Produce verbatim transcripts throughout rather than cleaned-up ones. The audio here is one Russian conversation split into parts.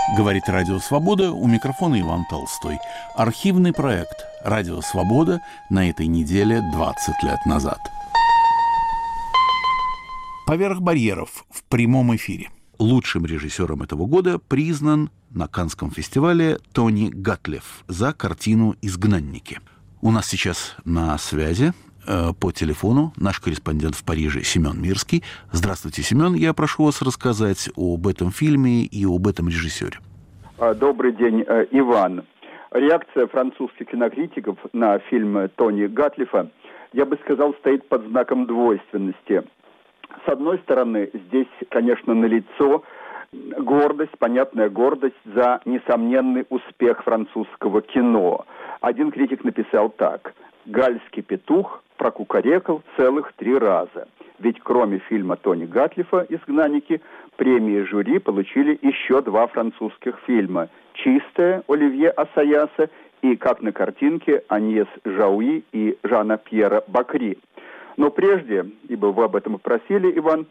Говорит Радио Свобода, у микрофона Иван Толстой. Архивный проект «Радио Свобода» на этой неделе двадцать лет назад. «Поверх барьеров» в прямом эфире. Лучшим режиссером этого года признан на Каннском фестивале Тони Гатлиф за картину «Изгнанники». У нас сейчас на связи э, по телефону наш корреспондент в Париже Семен Мирский. Здравствуйте, Семен. Я прошу вас рассказать об этом фильме и об этом режиссере. Добрый день, Иван. Реакция французских кинокритиков на фильм Тони Гатлифа, я бы сказал, стоит под знаком двойственности. С одной стороны, здесь, конечно, налицо гордость, понятная гордость за несомненный успех французского кино. Один критик написал так: «Гальский петух прокукарекал целых три раза». Ведь кроме фильма Тони Гатлифа «Изгнанники» премии жюри получили еще два французских фильма «Чистая» Оливье Ассаяса и «Как на картинке» Аньес Жауи и Жана Пьера Бакри. Но прежде, ибо вы об этом и просили, Иван,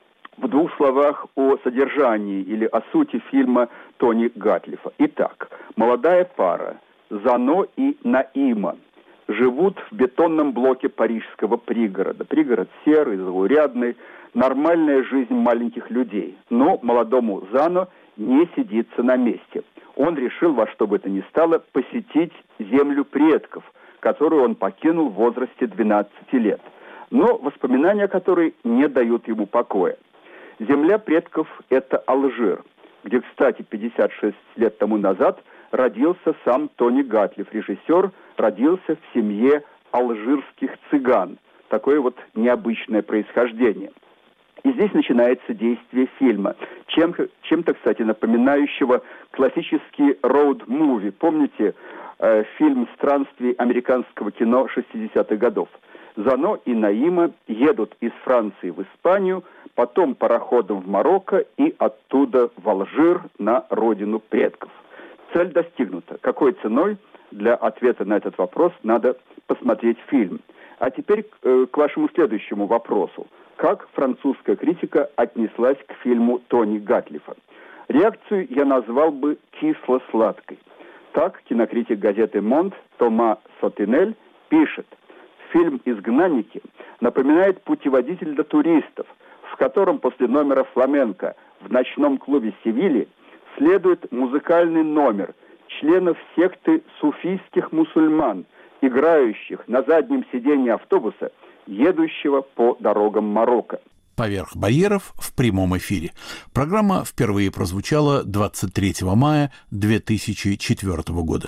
в двух словах о содержании или о сути фильма Тони Гатлифа. Итак, молодая пара Зано и Наима живут в бетонном блоке парижского пригорода. Пригород серый, заурядный, нормальная жизнь маленьких людей. Но молодому Зано не сидится на месте. Он решил во что бы то ни стало посетить землю предков, которую он покинул в возрасте двенадцати лет. Но воспоминания о которой не дают ему покоя. Земля предков – это Алжир, где, кстати, пятьдесят шесть лет тому назад родился сам Тони Гатлиф, режиссер, родился в семье алжирских цыган. Такое вот необычное происхождение. И здесь начинается действие фильма, чем, чем-то, кстати, напоминающего классический роуд-муви. Помните э, фильм «Странствий американского кино» шестидесятых годов? Зано и Наима едут из Франции в Испанию, потом пароходом в Марокко и оттуда в Алжир на родину предков. Цель достигнута. Какой ценой? Для ответа на этот вопрос надо посмотреть фильм. А теперь э, к вашему следующему вопросу. Как французская критика отнеслась к фильму Тони Гатлифа? Реакцию я назвал бы кисло-сладкой. Так кинокритик газеты «Монт» Тома Сотинель пишет: фильм «Изгнанники» напоминает путеводитель для туристов, в котором после номера фламенко в ночном клубе Севильи следует музыкальный номер членов секты суфийских мусульман, играющих на заднем сиденье автобуса, едущего по дорогам Марокко. «Поверх барьеров» в прямом эфире. Программа впервые прозвучала двадцать третьего мая две тысячи четвёртого года.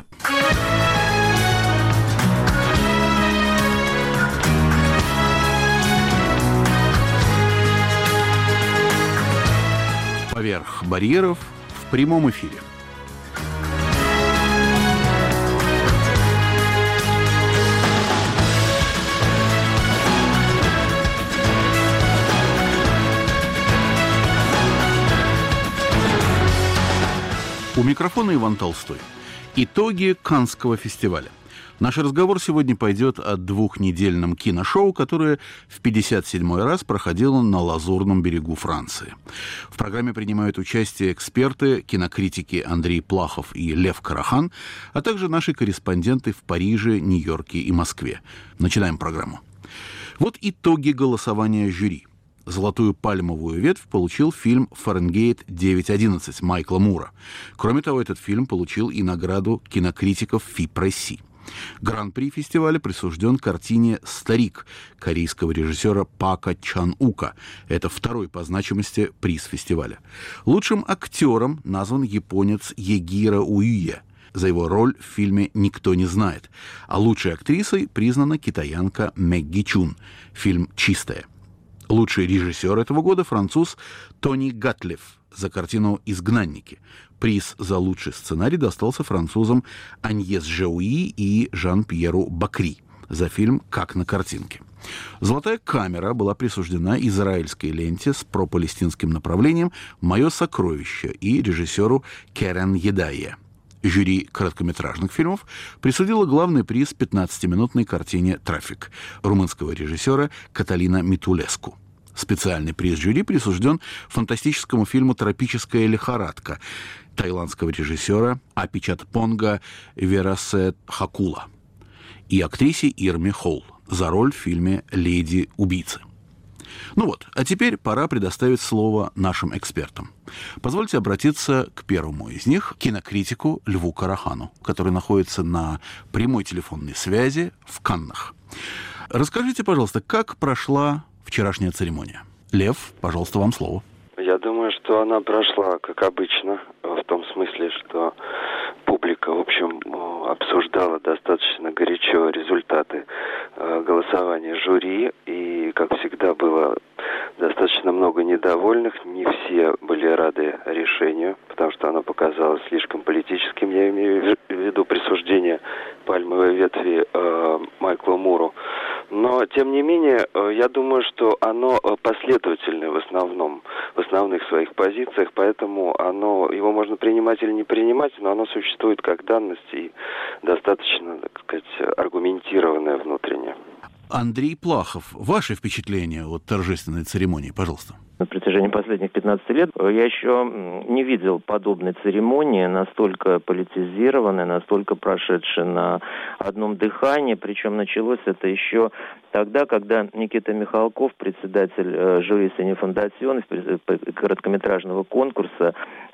«Поверх барьеров» в прямом эфире. У микрофона Иван Толстой. Итоги Каннского фестиваля. Наш разговор сегодня пойдет о двухнедельном киношоу, которое в пятьдесят седьмой раз проходило на Лазурном берегу Франции. В программе принимают участие эксперты, кинокритики Андрей Плахов и Лев Карахан, а также наши корреспонденты в Париже, Нью-Йорке и Москве. Начинаем программу. Вот итоги голосования жюри. Золотую пальмовую ветвь получил фильм «Фаренгейт девятьсот одиннадцать» Майкла Мура. Кроме того, этот фильм получил и награду кинокритиков Фи Пресси. Гран-при фестиваля присужден картине «Старик» корейского режиссера Пака Чан-ука. Это второй по значимости приз фестиваля. Лучшим актером назван японец Егиро Уюе за его роль в фильме «Никто не знает». А лучшей актрисой признана китаянка Мэгги Чун. Фильм «Чистая». Лучший режиссер этого года — француз Тони Гатлиф за картину «Изгнанники». Приз за лучший сценарий достался французам Аньес Жауи и Жан-Пьеру Бакри за фильм «Как на картинке». «Золотая камера» была присуждена израильской ленте с пропалестинским направлением «Мое сокровище» и режиссеру Керен Едайе. Жюри короткометражных фильмов присудило главный приз пятнадцатиминутной картине «Трафик» румынского режиссера Каталина Митулеску. Специальный приз жюри присужден фантастическому фильму «Тропическая лихорадка». таиландского режиссера Апичатпонга Верасетхакула и актрисе Ирме Холл за роль в фильме «Леди-убийцы». Ну вот, а теперь пора предоставить слово нашим экспертам. Позвольте обратиться к первому из них, кинокритику Льву Карахану, который находится на прямой телефонной связи в Каннах. Расскажите, пожалуйста, как прошла вчерашняя церемония? Лев, пожалуйста, вам слово. Я думаю, что она прошла, как обычно, в том смысле, что публика, в общем, обсуждала достаточно горячо результаты голосования жюри, и, как всегда, было достаточно много недовольных. Не все были рады решению, потому что оно показалось слишком политическим. Я имею в виду присуждение пальмовой ветви э, Майклу Муру. Но, тем не менее, э, я думаю, что оно последовательное в основном, в основных своих позициях, поэтому оно, его можно принимать или не принимать, но оно существует как данность и достаточно, так сказать, аргументированное внутренне. Андрей Плахов, ваши впечатления от торжественной церемонии, пожалуйста. На протяжении последних пятнадцати лет я еще не видел подобной церемонии, настолько политизированной, настолько прошедшей на одном дыхании. Причем началось это еще тогда, когда Никита Михалков, председатель жюри «Синефондасьон» короткометражного конкурса,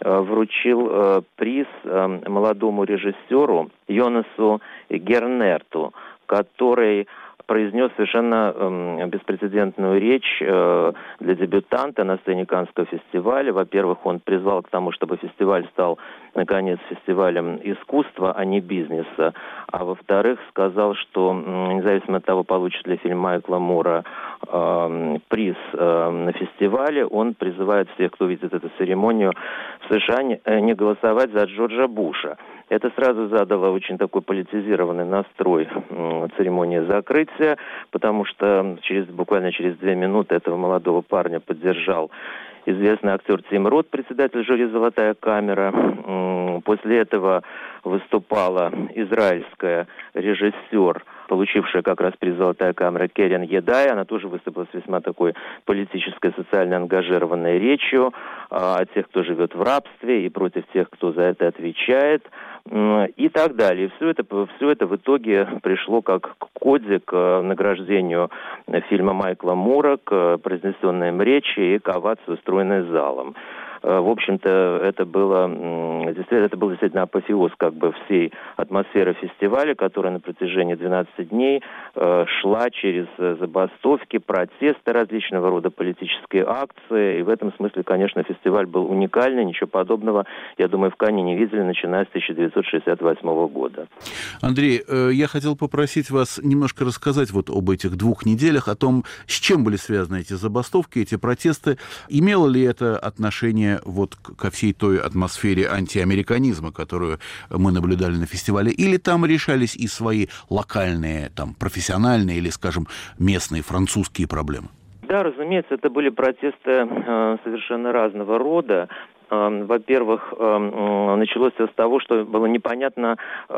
вручил приз молодому режиссеру Йонасу Гернерту, который произнес совершенно э, беспрецедентную речь э, для дебютанта на сцене Каннского фестиваля. Во-первых, он призвал к тому, чтобы фестиваль стал, наконец, фестивалем искусства, а не бизнеса. А во-вторых, сказал, что э, независимо от того, получит ли фильм Майкла Мура э, приз э, на фестивале, он призывает всех, кто видит эту церемонию в США, не, э, не голосовать за Джорджа Буша. Это сразу задало очень такой политизированный настрой э, церемонии закрытия, потому что через, буквально через две минуты этого молодого парня поддержал известный актер Тим Рот, председатель жюри «Золотая камера». Э, после этого выступала израильская режиссер, получившая как раз приз «Золотая камера», Керен Едай. Она тоже выступила с весьма такой политической, социально ангажированной речью о тех, кто живет в рабстве, и против тех, кто за это отвечает, и так далее. И все это, все это в итоге пришло как к коде, к награждению фильма Майкла Мура, к произнесенной им речи и к овации, устроенной залом. В общем-то, это было, действительно, это был действительно апофеоз как бы всей атмосферы фестиваля, которая на протяжении двенадцати дней э, шла через забастовки, протесты, различного рода политические акции. И в этом смысле, конечно, фестиваль был уникальный, ничего подобного, я думаю, в Канне не видели, начиная с тысяча девятьсот шестьдесят восьмого года. Андрей, э, я хотел попросить вас немножко рассказать вот об этих двух неделях, о том, с чем были связаны эти забастовки, эти протесты. Имело ли это отношение вот ко всей той атмосфере антиамериканизма, которую мы наблюдали на фестивале, или там решались и свои локальные, там, профессиональные или, скажем, местные французские проблемы? Да, разумеется, это были протесты э, совершенно разного рода. Во-первых, началось все с того, что было непонятно,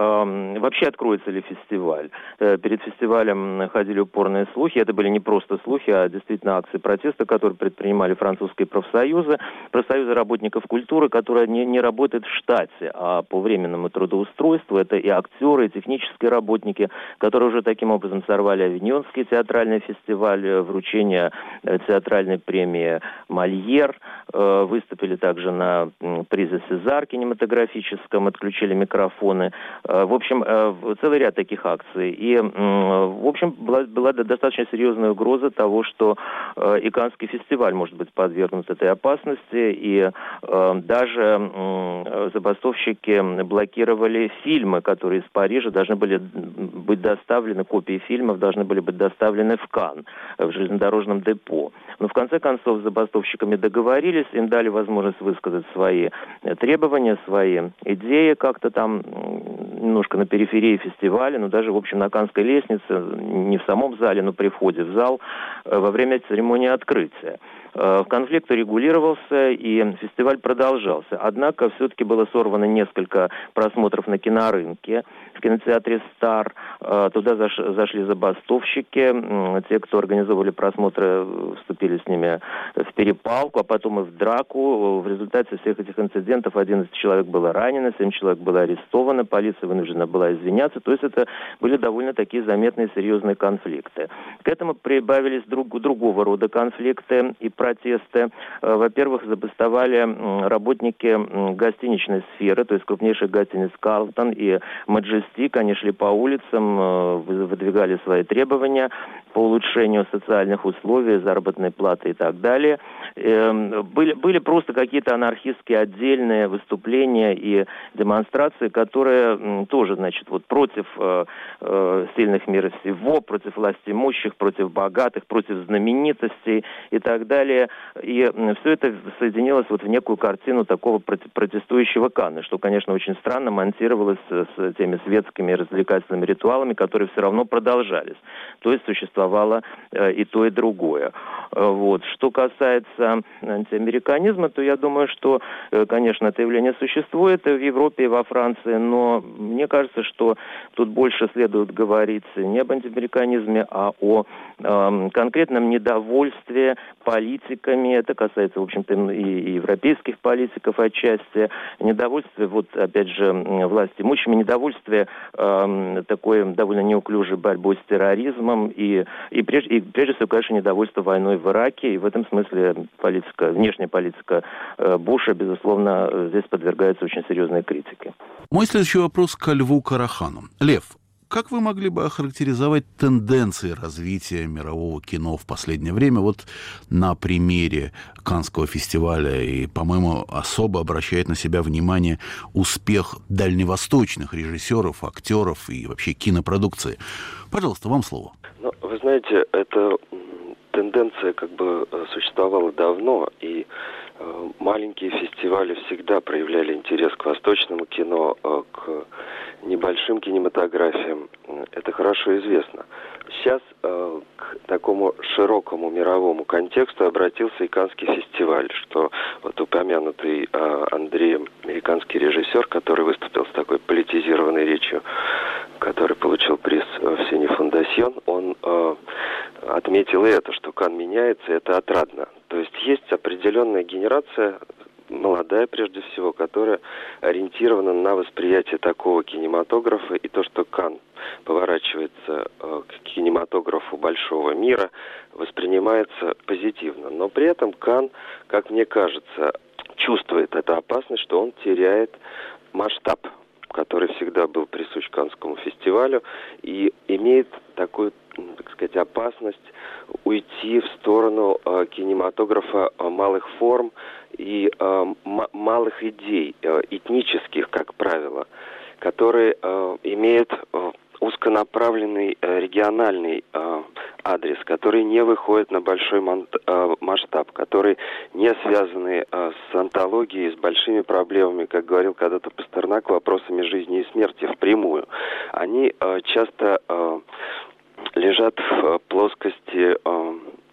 вообще откроется ли фестиваль. Перед фестивалем ходили упорные слухи. Это были не просто слухи, а действительно акции протеста, которые предпринимали французские профсоюзы, профсоюзы работников культуры, которые не, не работают в штате, а по временному трудоустройству. Это и актеры, и технические работники, которые уже таким образом сорвали Авиньонский театральный фестиваль, вручение театральной премии «Мольер», выступили также на на призе «Сезар» кинематографическом, отключили микрофоны. В общем, целый ряд таких акций. И, в общем, была, была достаточно серьезная угроза того, что и Каннский фестиваль может быть подвергнут этой опасности. И даже забастовщики блокировали фильмы, которые из Парижа должны были быть доставлены, копии фильмов должны были быть доставлены в Канн, в железнодорожном депо. Но в конце концов с забастовщиками договорились, им дали возможность высказать свои требования, свои идеи, как-то там немножко на периферии фестиваля, но даже, в общем, на Каннской лестнице, не в самом зале, но при входе в зал, во время церемонии открытия. Конфликт урегулировался, и фестиваль продолжался. Однако все-таки было сорвано несколько просмотров на кинорынке, в кинотеатре «Стар». Туда зашли забастовщики. Те, кто организовывали просмотры, вступили с ними в перепалку, а потом и в драку. В результате всех этих инцидентов одиннадцать человек было ранено, семь человек было арестовано, полиция вынуждена была извиняться. То есть это были довольно такие заметные серьезные конфликты. К этому прибавились друг, другого рода конфликты и протесты. Во-первых, забастовали работники гостиничной сферы, то есть крупнейших гостиниц «Карлтон» и «Маджестик». Они шли по улицам, выдвигали свои требования по улучшению социальных условий, заработной платы и так далее. Были, были просто какие-то анархистские отдельные выступления и демонстрации, которые тоже, значит, вот против э, э, сильных мира всего, против власти имущих, против богатых, против знаменитостей и так далее. И все это соединилось вот в некую картину такого протестующего Канна, что, конечно, очень странно монтировалось с теми светскими и развлекательными ритуалами, которые все равно продолжались. То есть существовало э, и то, и другое. Вот. Что касается антиамериканизма, то я думаю, что, конечно, это явление существует и в Европе, и во Франции, но мне кажется, что тут больше следует говорить не об антиамериканизме, а о э, конкретном недовольстве политиками. Это касается, в общем-то, и европейских политиков отчасти. Недовольствие, вот, опять же, власти имущими, недовольствие э, такой довольно неуклюжей борьбой с терроризмом и, и, прежде, и, прежде всего, конечно, недовольство войной в Ираке. И в этом смысле политика, внешняя политика э, Буша, безусловно, здесь подвергается очень серьезной критике. Мой следующий вопрос к Льву Карахану. Лев, как вы могли бы охарактеризовать тенденции развития мирового кино в последнее время вот на примере Каннского фестиваля? И, по-моему, особо обращает на себя внимание успех дальневосточных режиссеров, актеров и вообще кинопродукции. Пожалуйста, вам слово. Ну, вы знаете, эта тенденция как бы существовала давно, и э, маленькие фестивали всегда проявляли интерес к восточному кино, э, к небольшим кинематографиям. Это хорошо известно. Сейчас э, к такому широкому мировому контексту обратился и Каннский фестиваль, что вот упомянутый э, Андреем американский режиссер, который выступил с такой политизированной речью, который получил приз в Сине Фондасьон, он э, отметил и это, что Канн меняется, и это отрадно. То есть есть определенная генерация, молодая прежде всего, которая ориентирована на восприятие такого кинематографа, и то, что Канн поворачивается э, к кинематографу большого мира, воспринимается позитивно. Но при этом Канн, как мне кажется, чувствует эту опасность, что он теряет масштаб, который всегда был присущ Каннскому фестивалю, и имеет такую, так сказать, опасность уйти в сторону э, кинематографа э, малых форм и э, м- малых идей, э, этнических, как правило, которые э, имеют э, узконаправленный э, региональный э, адрес, которые не выходят на большой мон- э, масштаб, которые не связаны э, с антологией, с большими проблемами, как говорил когда-то Пастернак, вопросами жизни и смерти впрямую. Они э, часто э, лежат в плоскости э,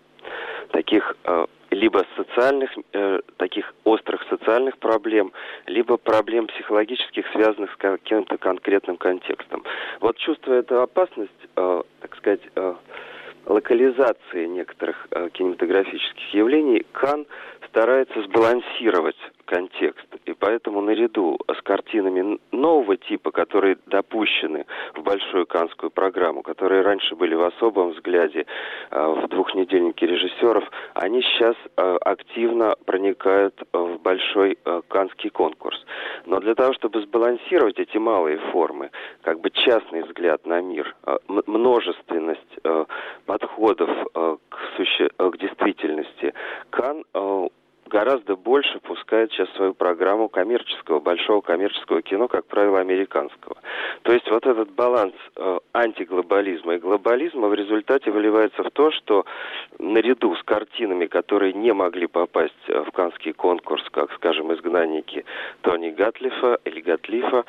таких э, либо социальных, э, таких острых социальных проблем, либо проблем психологических, связанных с каким-то конкретным контекстом. Вот чувствуя эту опасность, э, так сказать, э, локализации некоторых э, кинематографических явлений, Канн старается сбалансировать контекст. И поэтому наряду с картинами нового типа, которые допущены в большую каннскую программу, которые раньше были в особом взгляде э, в двухнедельнике режиссеров, они сейчас э, активно проникают в большой э, каннский конкурс. Но для того, чтобы сбалансировать эти малые формы, как бы частный взгляд на мир, э, множественность э, подходов э, к, суще... э, к действительности, Канн э, гораздо больше пускает сейчас свою программу коммерческого, большого коммерческого кино, как правило, американского. То есть вот этот баланс э, антиглобализма и глобализма в результате выливается в то, что наряду с картинами, которые не могли попасть в Каннский конкурс, как, скажем, «Изгнанники» Тони Гатлифа или Гатлифа,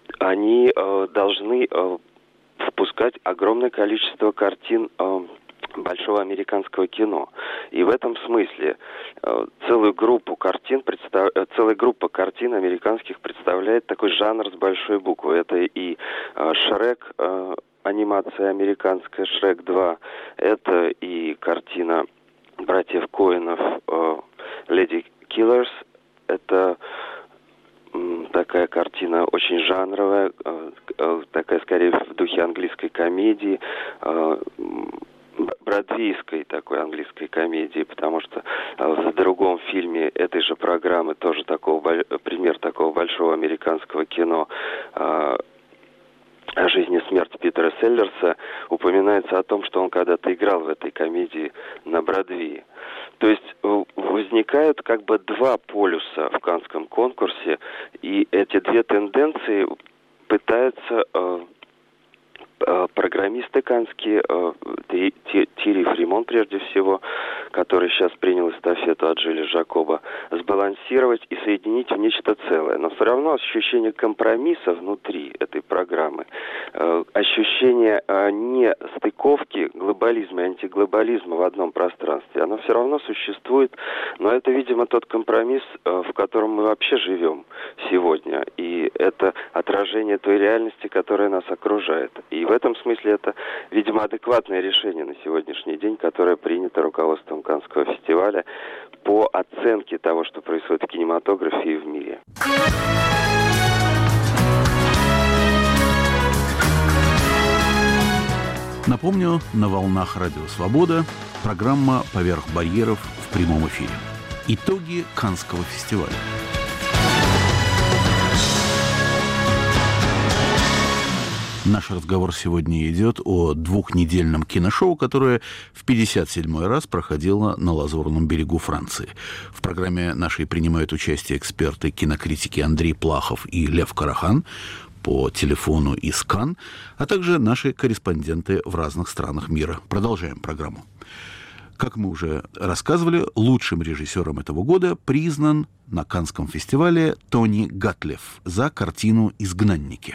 они э, должны э, впускать огромное количество картин э, большого американского кино. И в этом смысле э, целую группу картин, представ... целая группа картин американских представляет такой жанр с большой буквы. Это и э, Шрек, э, анимация американская, Шрек два, это и картина братьев Коэнов э, Lady Killers, это м, такая картина очень жанровая, э, э, такая скорее в духе английской комедии, э, бродвейской такой английской комедии, потому что в другом фильме этой же программы тоже такого, пример такого большого американского кино о жизни и смерти Питера Селлерса упоминается о том, что он когда-то играл в этой комедии на Бродвее. То есть возникают как бы два полюса в Каннском конкурсе, и эти две тенденции пытаются программисты каннские, Тири Фримон прежде всего, который сейчас принял эстафету от Жиля Жакоба, сбалансировать и соединить в нечто целое. Но все равно ощущение компромисса внутри этой программы, ощущение не стыковки глобализма и антиглобализма в одном пространстве, оно все равно существует, но это, видимо, тот компромисс, в котором мы вообще живем сегодня, и это отражение той реальности, которая нас окружает. И в этом смысле это, видимо, адекватное решение на сегодняшний день, которое принято руководством Каннского фестиваля по оценке того, что происходит в кинематографе и в мире. Напомню, на волнах Радио Свобода программа «Поверх барьеров» в прямом эфире. Итоги Каннского фестиваля. Наш разговор сегодня идет о двухнедельном киношоу, которое в пятьдесят седьмой раз проходило на Лазурном берегу Франции. В программе нашей принимают участие эксперты кинокритики Андрей Плахов и Лев Карахан по телефону из Канн, а также наши корреспонденты в разных странах мира. Продолжаем программу. Как мы уже рассказывали, лучшим режиссером этого года признан на Каннском фестивале Тони Гатлиф за картину «Изгнанники».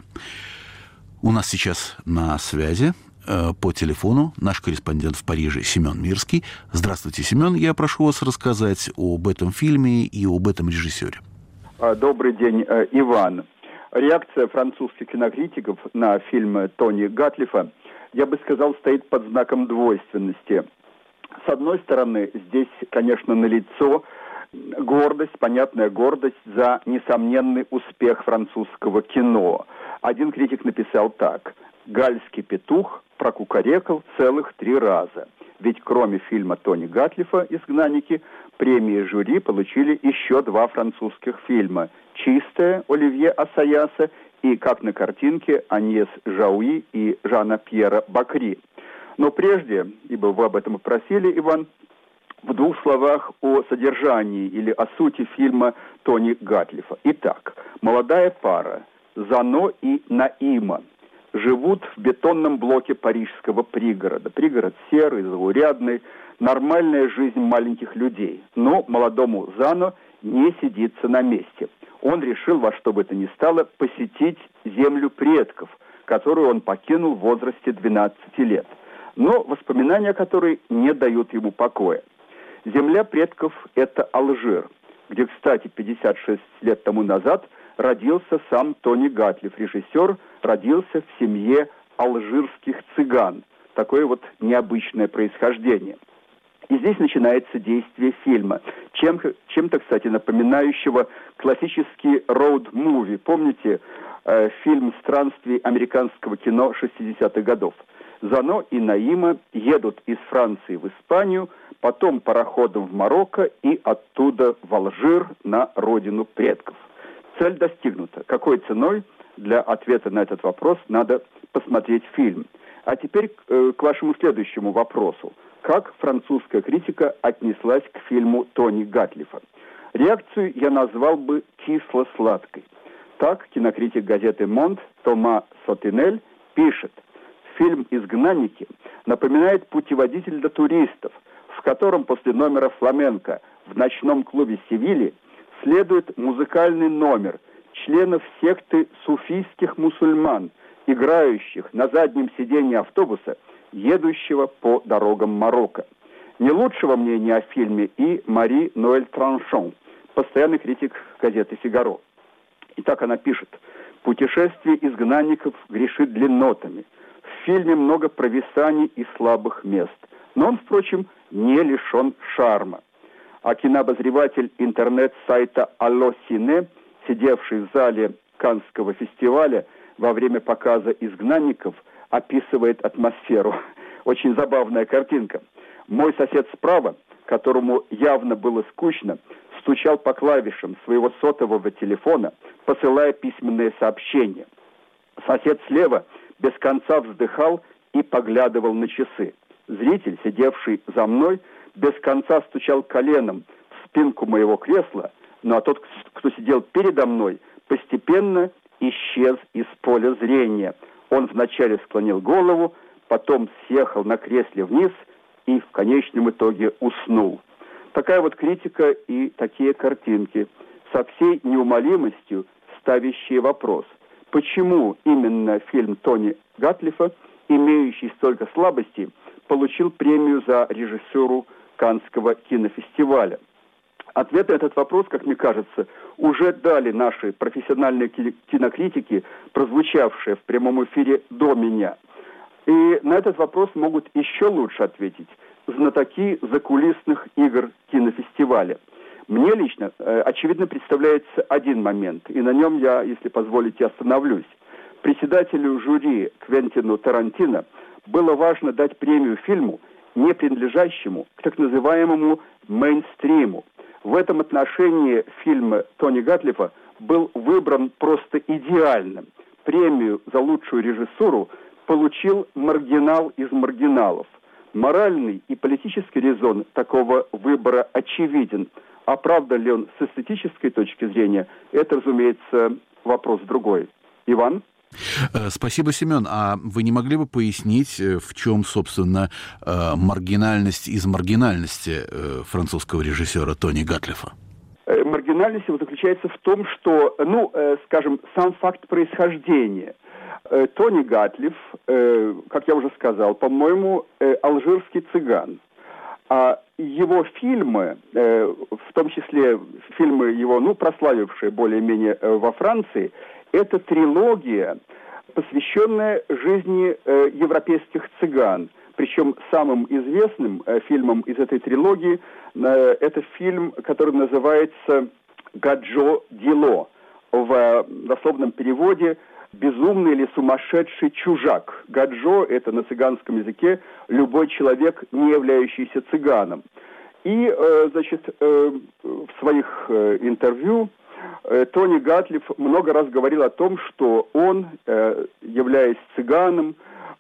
У нас сейчас на связи э, по телефону наш корреспондент в Париже Семен Мирский. Здравствуйте, Семен. Я прошу вас рассказать об этом фильме и об этом режиссере. Добрый день, Иван. Реакция французских кинокритиков на фильм Тони Гатлифа, я бы сказал, стоит под знаком двойственности. С одной стороны, здесь, конечно, налицо гордость, понятная гордость за несомненный успех французского кино. Один критик написал так: «Гальский петух прокукарекал целых три раза». Ведь кроме фильма Тони Гатлифа «Изгнанники» премии жюри получили еще два французских фильма: «Чистая» Оливье Ассаяса и «Как на картинке» Аньес Жауи и Жана Пьера Бакри. Но прежде, ибо вы об этом и просили, Иван, в двух словах о содержании или о сути фильма Тони Гатлифа. Итак, молодая пара Зано и Наима живут в бетонном блоке парижского пригорода. Пригород серый, заурядный, нормальная жизнь маленьких людей. Но молодому Зано не сидится на месте. Он решил во что бы то ни стало посетить землю предков, которую он покинул в возрасте двенадцати лет, но воспоминания о которой не дают ему покоя. Земля предков – это Алжир, где, кстати, пятьдесят шесть лет тому назад родился сам Тони Гатлиф, режиссер, родился в семье алжирских цыган. Такое вот необычное происхождение. И здесь начинается действие фильма, чем, чем-то, кстати, напоминающего классический роуд-муви. Помните э, фильм «Странствий американского кино» шестидесятых годов? Зано и Наима едут из Франции в Испанию, потом пароходом в Марокко и оттуда в Алжир на родину предков. Цель достигнута. Какой ценой? Для ответа на этот вопрос надо посмотреть фильм. А теперь э, к вашему следующему вопросу. Как французская критика отнеслась к фильму Тони Гатлифа? Реакцию я назвал бы кисло-сладкой. Так кинокритик газеты «Монт» Тома Сотинель пишет: фильм «Изгнанники» напоминает путеводитель для туристов, в котором после номера фламенко в ночном клубе Севильи следует музыкальный номер членов секты суфийских мусульман, играющих на заднем сиденье автобуса едущего по дорогам Марокко. Не лучшего мнения о фильме и Мари Ноэль Траншон, постоянный критик газеты «Фигаро». Итак, она пишет: «Путешествие изгнанников грешит длиннотами. В фильме много провисаний и слабых мест. Но он, впрочем, не лишен шарма». А кинообозреватель интернет-сайта «Алло Сине», сидевший в зале Каннского фестиваля во время показа «Изгнанников», описывает атмосферу. Очень забавная картинка. Мой сосед справа, которому явно было скучно, стучал по клавишам своего сотового телефона, посылая письменные сообщения. Сосед слева без конца вздыхал и поглядывал на часы. Зритель, сидевший за мной, без конца стучал коленом в спинку моего кресла, ну а тот, кто сидел передо мной, постепенно исчез из поля зрения. Он вначале склонил голову, потом съехал на кресле вниз и в конечном итоге уснул. Такая вот критика и такие картинки, со всей неумолимостью ставящие вопрос: почему именно фильм Тони Гатлифа, имеющий столько слабостей, получил премию за режиссуру Каннского кинофестиваля? Ответ на этот вопрос, как мне кажется, уже дали наши профессиональные кинокритики, прозвучавшие в прямом эфире до меня. И на этот вопрос могут еще лучше ответить знатоки закулисных игр кинофестиваля. Мне лично, э, очевидно, представляется один момент, и на нем я, если позволите, остановлюсь. Председателю жюри Квентину Тарантино было важно дать премию фильму, не принадлежащему к так называемому мейнстриму. В этом отношении фильм Тони Гатлифа был выбран просто идеальным. Премию за лучшую режиссуру получил маргинал из маргиналов. Моральный и политический резон такого выбора очевиден. А правда ли он с эстетической точки зрения, это, разумеется, вопрос другой. Иван? Спасибо, Семен. А вы не могли бы пояснить, в чем, собственно, маргинальность из маргинальности французского режиссера Тони Гатлифа? Маргинальность его заключается в том, что, ну, скажем, сам факт происхождения. Тони Гатлиф, как я уже сказал, по-моему, алжирский цыган. А его фильмы, в том числе фильмы его, ну, прославившие более-менее во Франции, это трилогия, посвященная жизни европейских цыган. Причем самым известным фильмом из этой трилогии это фильм, который называется «Гаджо Дило». В дословном переводе «Безумный или сумасшедший чужак». Гаджо – это на цыганском языке любой человек, не являющийся цыганом. И, значит, в своих интервью Тони Гатлиф много раз говорил о том, что он, являясь цыганом,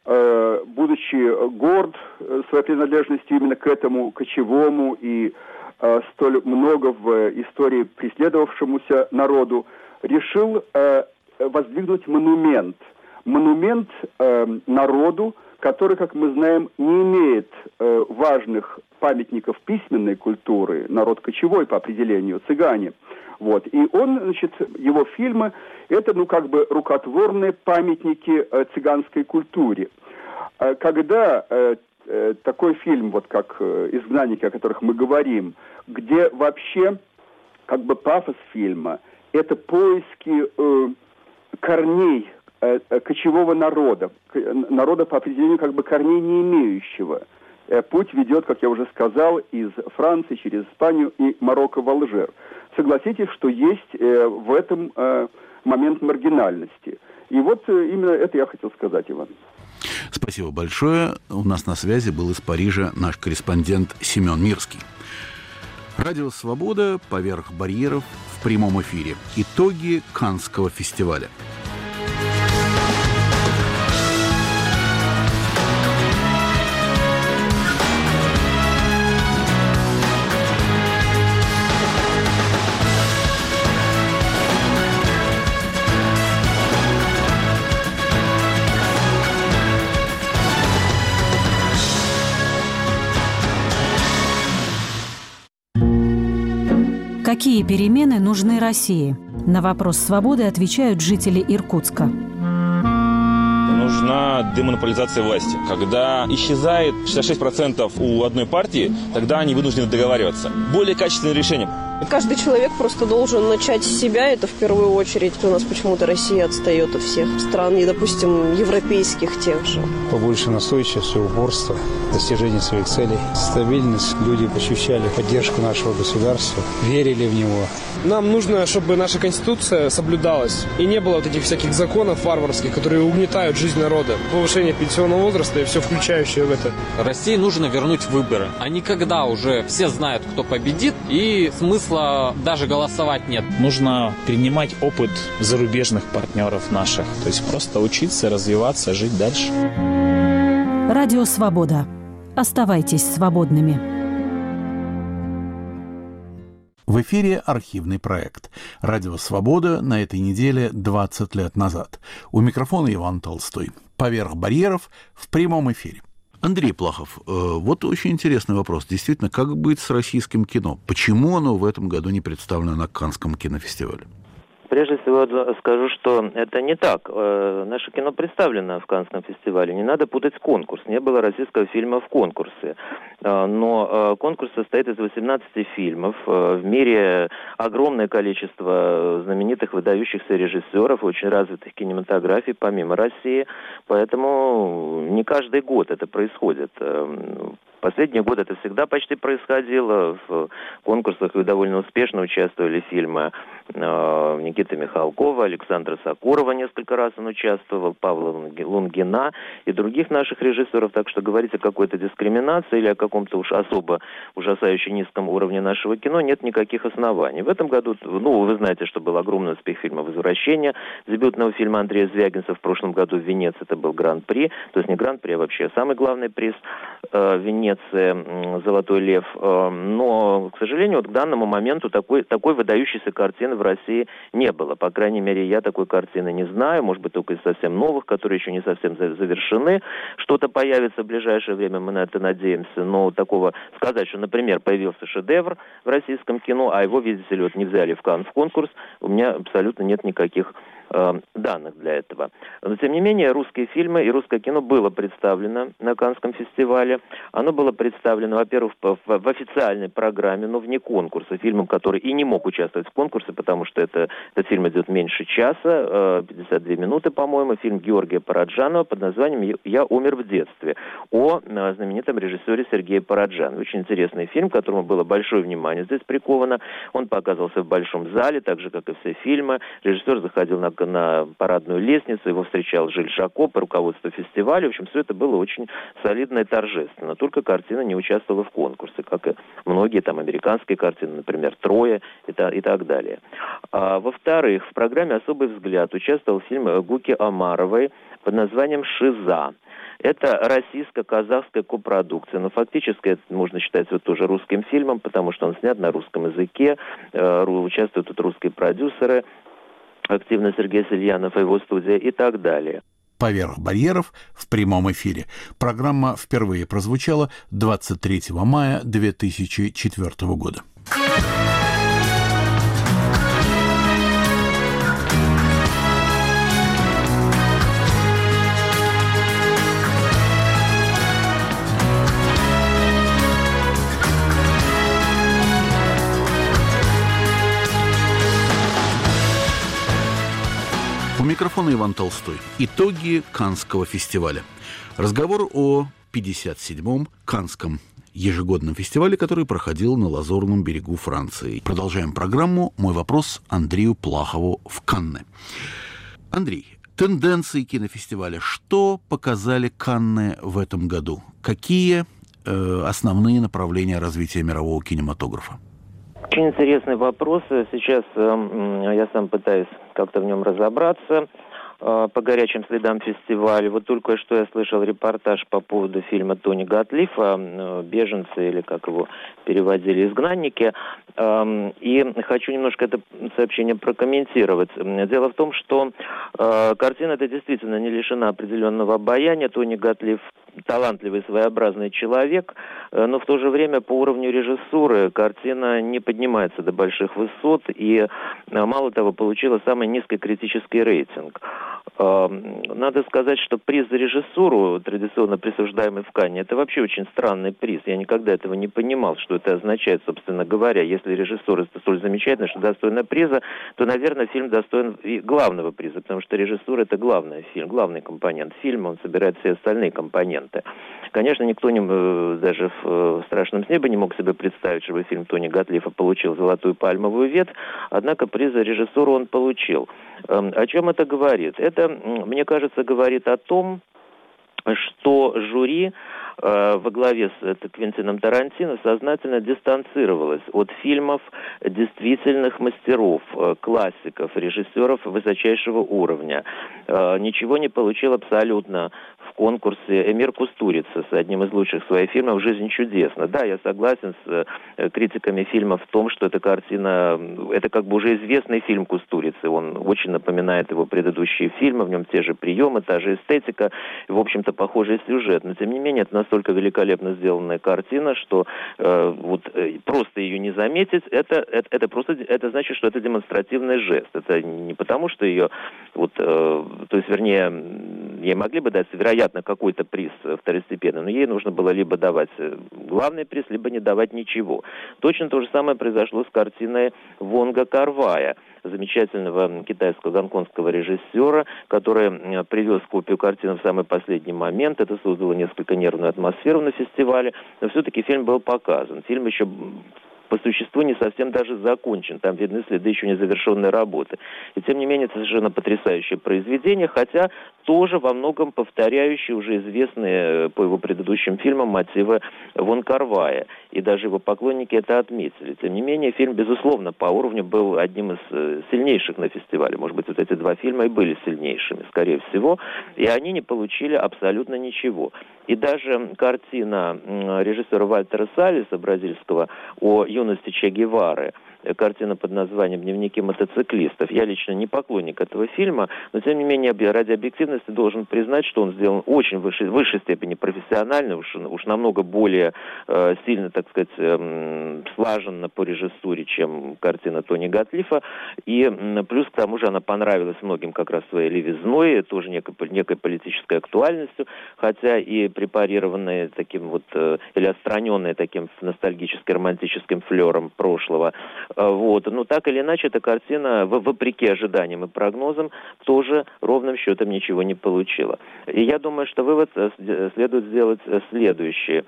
будучи горд своей принадлежностью именно к этому кочевому и столь много в истории преследовавшемуся народу, решил воздвигнуть монумент. Монумент народу, который, как мы знаем, не имеет важных памятников письменной культуры, народ кочевой по определению, цыгане. Вот. И он, значит, его фильмы, это, ну, как бы рукотворные памятники э, цыганской культуре. Э, когда э, э, такой фильм, вот как э, «Изгнанники», о которых мы говорим, где вообще, как бы, пафос фильма, это поиски э, корней э, кочевого народа, народа по определению, как бы, корней не имеющего. Э, путь ведет, как я уже сказал, из Франции через Испанию и Марокко в Алжир. Согласитесь, что есть э, в этом э, момент маргинальности. И вот э, именно это я хотел сказать, Иван. Спасибо большое. У нас на связи был из Парижа наш корреспондент Семен Мирский. Радио «Свобода. Поверх барьеров» в прямом эфире. Итоги Каннского фестиваля. Какие перемены нужны России? На вопрос «Свободы» отвечают жители Иркутска. Нужна демонополизация власти. Когда исчезает шестьдесят шесть процентов у одной партии, тогда они вынуждены договариваться. Более качественное решение. Каждый человек просто должен начать с себя, это в первую очередь. У нас почему-то Россия отстает от всех стран, и, допустим, европейских тех же. Побольше настойчивости, упорства, достижения своих целей, стабильность. Люди ощущали поддержку нашего государства, верили в него. Нам нужно, чтобы наша Конституция соблюдалась, и не было вот этих всяких законов варварских, которые угнетают жизнь народа. Повышение пенсионного возраста и все включающее в это. России нужно вернуть выборы. А не когда уже все знают, кто победит, и смысла даже голосовать нет. Нужно перенимать опыт зарубежных партнеров наших. То есть просто учиться, развиваться, жить дальше. Радио «Свобода». Оставайтесь свободными. В эфире архивный проект. Радио «Свобода» на этой неделе двадцать лет назад. У микрофона Иван Толстой. «Поверх барьеров» в прямом эфире. Андрей Плахов, вот очень интересный вопрос. Действительно, как быть с российским кино? Почему оно в этом году не представлено на Каннском кинофестивале? Прежде всего скажу, что это не так. Наше кино представлено в Каннском фестивале. Не надо путать конкурс. Не было российского фильма в конкурсе. Но конкурс состоит из восемнадцати фильмов. В мире огромное количество знаменитых выдающихся режиссеров, очень развитых кинематографий, помимо России. Поэтому не каждый год это происходит. Последние годы это всегда почти происходило. В конкурсах довольно успешно участвовали фильмы э, Никиты Михалкова, Александра Сокурова, несколько раз он участвовал, Павла Лунгина и других наших режиссеров. Так что говорить о какой-то дискриминации или о каком-то уж особо ужасающе низком уровне нашего кино нет никаких оснований. В этом году, ну, вы знаете, что был огромный успех фильма «Возвращение», дебютного фильма Андрея Звягинцева. В прошлом году в Венеции это был гран-при, то есть не гран-при, а вообще самый главный приз э, Венеции. «Золотой лев». Но, к сожалению, вот к данному моменту такой, такой выдающейся картины в России не было. По крайней мере, я такой картины не знаю. Может быть, только из совсем новых, которые еще не совсем завершены. Что-то появится в ближайшее время, мы на это надеемся. Но такого сказать, что, например, появился шедевр в российском кино, а его, видите ли, вот не взяли в Канн в конкурс, у меня абсолютно нет никаких данных для этого. Но, тем не менее, русские фильмы и русское кино было представлено на Каннском фестивале. Оно было представлено, во-первых, в, в официальной программе, но вне конкурса, фильмом, который и не мог участвовать в конкурсе, потому что это, этот фильм идет меньше часа, пятьдесят две минуты, по-моему, фильм Георгия Параджанова под названием «Я умер в детстве», о знаменитом режиссере Сергее Параджанове. Очень интересный фильм, к которому было большое внимание здесь приковано. Он показывался в большом зале, так же, как и все фильмы. Режиссер заходил на на парадную лестницу, его встречал Жиль Жако, руководство фестиваля. В общем, все это было очень солидно и торжественно. Только картина не участвовала в конкурсе, как и многие там американские картины, например, «Троя» и, та, и так далее. А, во-вторых, в программе «Особый взгляд» участвовал фильм Гуки Омаровой под названием «Шиза». Это российско-казахская копродукция, но фактически это можно считать вот тоже русским фильмом, потому что он снят на русском языке, э, участвуют тут русские продюсеры, активно Сергей Сельянов и его студия и так далее. «Поверх барьеров» в прямом эфире. Программа впервые прозвучала двадцать третьего мая две тысячи четвёртого года. У микрофона Иван Толстой. Итоги Каннского фестиваля. Разговор о пятьдесят седьмом Каннском ежегодном фестивале, который проходил на Лазурном берегу Франции. Продолжаем программу. Мой вопрос Андрею Плахову в Канны. Андрей, тенденции кинофестиваля. Что показали Канны в этом году? Какие э, основные направления развития мирового кинематографа? Очень интересный вопрос. Сейчас э, я сам пытаюсь как-то в нем разобраться э, по горячим следам фестиваля. Вот только что я слышал репортаж по поводу фильма Тони Готлифа э, «Беженцы», или как его переводили, «Изгнанники». Э, и хочу немножко это сообщение прокомментировать. Дело в том, что э, картина эта действительно не лишена определенного обаяния. Тони Готлиф талантливый, своеобразный человек, но в то же время по уровню режиссуры картина не поднимается до больших высот и, мало того, получила самый низкий критический рейтинг. Надо сказать, что приз за режиссуру, традиционно присуждаемый в Канне, это вообще очень странный приз. Я никогда этого не понимал, что это означает, собственно говоря. Если режиссура это столь замечательно, что достойна приза, то, наверное, фильм достоин и главного приза, потому что режиссура это главный фильм, главный компонент фильма, он собирает все остальные компоненты. Конечно, никто не, даже в «Страшном сне» бы не мог себе представить, чтобы фильм Тони Готлиба получил «Золотую пальмовую ветвь», однако приз за режиссуру он получил. О чем это говорит? Это, мне кажется, говорит о том, что жюри э, во главе с это, Квентином Тарантино сознательно дистанцировалось от фильмов действительных мастеров, э, классиков, режиссеров высочайшего уровня. Э, ничего не получил абсолютно в конкурсе Эмир Кустурица с одним из лучших своих фильмов «Жизнь чудесна». Да, я согласен с э, критиками фильма в том, что эта картина, это как бы уже известный фильм Кустурицы. Он очень напоминает его предыдущие фильмы, в нем те же приемы, та же эстетика, в общем-то, похожий сюжет. Но, тем не менее, это настолько великолепно сделанная картина, что э, вот э, просто ее не заметить, это, это, это просто, это значит, что это демонстративный жест. Это не потому, что ее, вот, э, то есть, вернее, ей могли бы дать, вероятно, какой-то приз второстепенный, но ей нужно было либо давать главный приз, либо не давать ничего. Точно то же самое произошло с картиной Вонга Кар-вая, замечательного китайско-гонконгского режиссера, который привез копию картины в самый последний момент. Это создало несколько нервную атмосферу на фестивале, но все-таки фильм был показан. Фильм еще по существу не совсем даже закончен. Там видны следы еще незавершенной работы. И тем не менее, это совершенно потрясающее произведение, хотя тоже во многом повторяющие уже известные по его предыдущим фильмам мотивы Вон Кар-вая. И даже его поклонники это отметили. Тем не менее, фильм, безусловно, по уровню был одним из сильнейших на фестивале. Может быть, вот эти два фильма и были сильнейшими, скорее всего. И они не получили абсолютно ничего. И даже картина режиссера Вальтера Саллиса, бразильского, о юности Че Гевары, картина под названием «Дневники мотоциклистов». Я лично не поклонник этого фильма, но, тем не менее, ради объективности должен признать, что он сделан очень в высшей, высшей степени профессионально, уж, уж намного более э, сильно, так сказать, э, слаженно по режиссуре, чем картина Тони Готлиба. И э, плюс, к тому же, она понравилась многим как раз своей левизной, тоже некой, некой политической актуальностью, хотя и препарированная таким вот, э, или отстраненная таким ностальгически-романтическим флером прошлого. Вот. Но так или иначе, эта картина, вопреки ожиданиям и прогнозам, тоже ровным счетом ничего не получила. И я думаю, что вывод следует сделать следующий.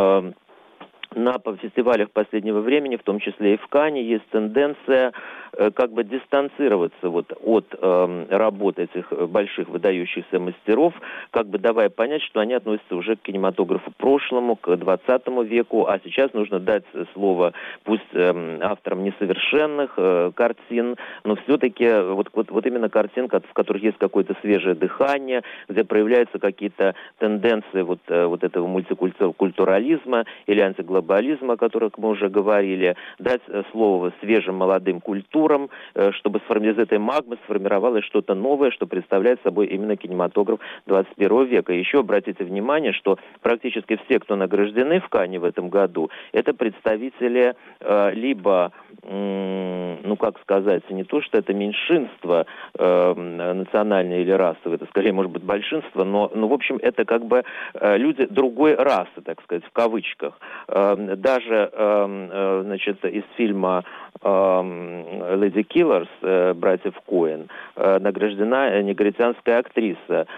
На фестивалях последнего времени, в том числе и в Канне, есть тенденция э, как бы дистанцироваться вот от э, работ этих больших выдающихся мастеров, как бы давая понять, что они относятся уже к кинематографу прошлому, к двадцатому веку, а сейчас нужно дать слово пусть э, авторам несовершенных э, картин, но все-таки вот, вот, вот именно картин, в которых есть какое-то свежее дыхание, где проявляются какие-то тенденции вот, э, вот этого мультикультурализма или антиглобализма, глобализма, о которых мы уже говорили, дать слово свежим молодым культурам, чтобы из этой магмы сформировалось что-то новое, что представляет собой именно кинематограф двадцать первого века. И еще обратите внимание, что практически все, кто награждены в Канне в этом году, это представители э, либо, м, ну как сказать, не то, что это меньшинство э, национальное или расовое, это скорее может быть большинство, но, ну, в общем, это как бы э, люди другой расы, так сказать, в кавычках. Даже, значит, из фильма «Леди Киллерс» братьев Коэн награждена негритянская актриса.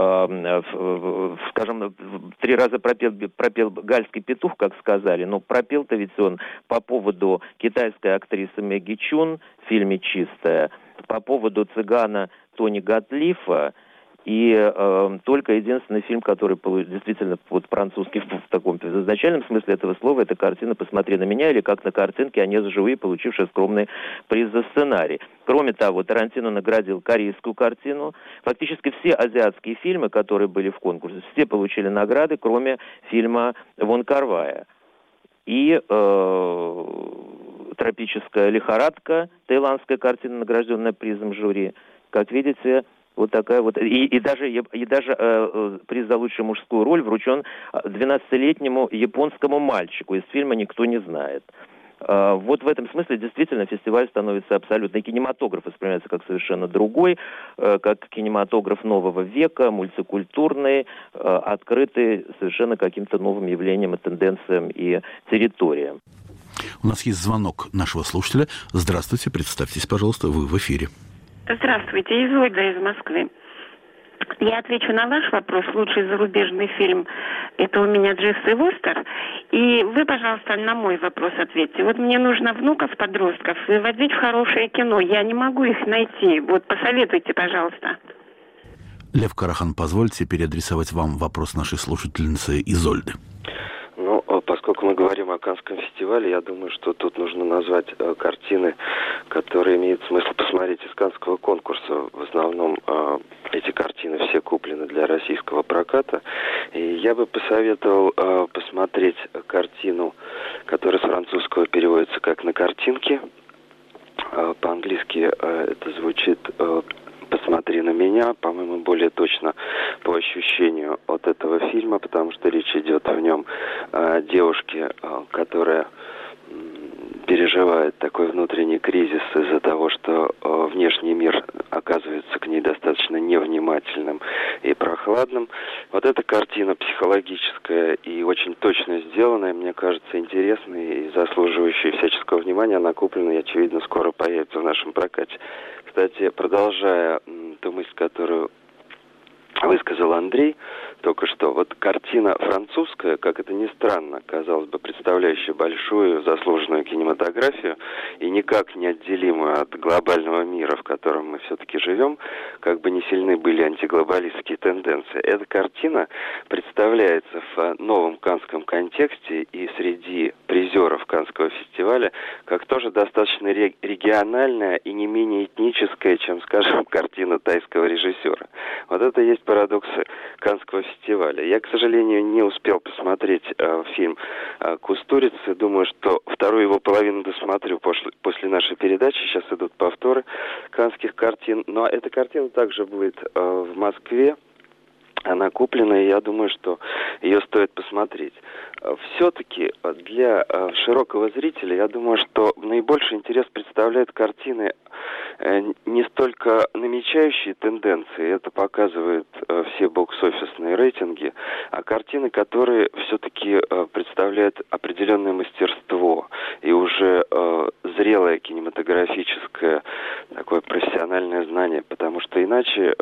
Скажем, три раза пропел, пропел гальский петух, как сказали, но пропел-то ведь он по поводу китайской актрисы Мэгги Чун в фильме «Чистая», по поводу цыгана Тони Готлиба. И э, только единственный фильм, который действительно вот, французский в, в таком в изначальном смысле этого слова, это картина «Посмотри на меня» или «Как на картинке Анез Жуи», получившая скромный приз за сценарий. Кроме того, Тарантино наградил корейскую картину. Фактически все азиатские фильмы, которые были в конкурсе, все получили награды, кроме фильма Вон Кар-вая. И э, «Тропическая лихорадка», таиландская картина, награжденная призом жюри. Как видите, вот такая вот, и, и даже, и даже э, приз за лучшую мужскую роль вручен двенадцатилетнему японскому мальчику из фильма «Никто не знает». Вот в этом смысле действительно фестиваль становится абсолютно... И кинематограф воспринимается как совершенно другой, как кинематограф нового века, мультикультурный, открытый совершенно каким-то новым явлениям и тенденциям и территориям. У нас есть звонок нашего слушателя. Здравствуйте, представьтесь, пожалуйста, вы в эфире. Здравствуйте, Изольда из Москвы. Я отвечу на ваш вопрос. Лучший зарубежный фильм – это у меня Дживс и Вустер. И вы, пожалуйста, на мой вопрос ответьте. Вот мне нужно внуков, подростков выводить в хорошее кино. Я не могу их найти. Вот посоветуйте, пожалуйста. Лев Карахан, позвольте переадресовать вам вопрос нашей слушательницы Изольды. Ну, поскольку мы говорим о Каннском фестивале, я думаю, что тут нужно назвать э, картины, которые имеют смысл посмотреть из Каннского конкурса. В основном э, эти картины все куплены для российского проката. И я бы посоветовал э, посмотреть картину, которая с французского переводится как «На картинке». Э, по-английски э, это звучит... Э, «Посмотри на меня», по-моему, более точно по ощущению от этого фильма, потому что речь идет в нем о девушке, которая переживает такой внутренний кризис из-за того, что внешний мир оказывается к ней достаточно невнимательным и прохладным. Вот эта картина психологическая и очень точно сделанная, мне кажется, интересной и заслуживающей всяческого внимания. Она куплена и, очевидно, скоро появится в нашем прокате. Кстати, продолжая ту мысль, которую высказал Андрей только что, вот картина французская, как это ни странно, казалось бы, представляющая большую заслуженную кинематографию и никак не отделимую от глобального мира, в котором мы все-таки живем, как бы не сильны были антиглобалистские тенденции. Эта картина представляется в новом каннском контексте и среди призеров Каннского фестиваля как тоже достаточно региональная и не менее этническая, чем, скажем, картина тайского режиссера. Вот это есть парадоксы Каннского фестиваля. Я, к сожалению, не успел посмотреть э, фильм э, «Кустурицы». Думаю, что вторую его половину досмотрю после, после нашей передачи. Сейчас идут повторы каннских картин. Но эта картина также будет э, в Москве. Она куплена, и я думаю, что ее стоит посмотреть. Все-таки для широкого зрителя, я думаю, что наибольший интерес представляют картины не столько намечающие тенденции, это показывают все бокс-офисные рейтинги, а картины, которые все-таки представляют определенное мастерство и уже зрелое кинематографическое такое профессиональное знание, потому что иначе